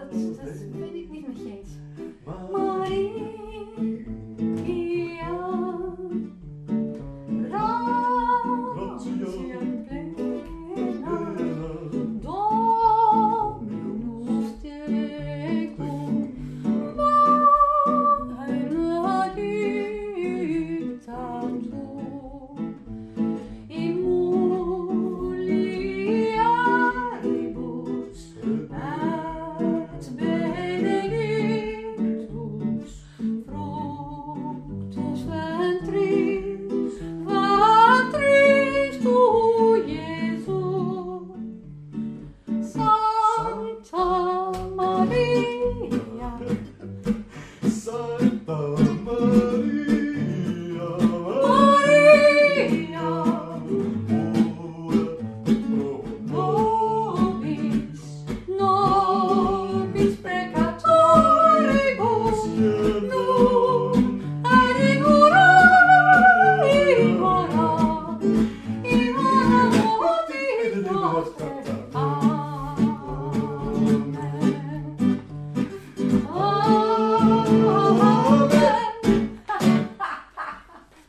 dat ben ik niet met je eens. Maria, gratia plena, Dominus tecum, benedicta tu, in mulieribus et benedictus fructus ventris tu, Iesus. Santa Maria, Santa Maria, Maria, ora nobis peccatoribus, nunc et in hora mortis nostre. Amen.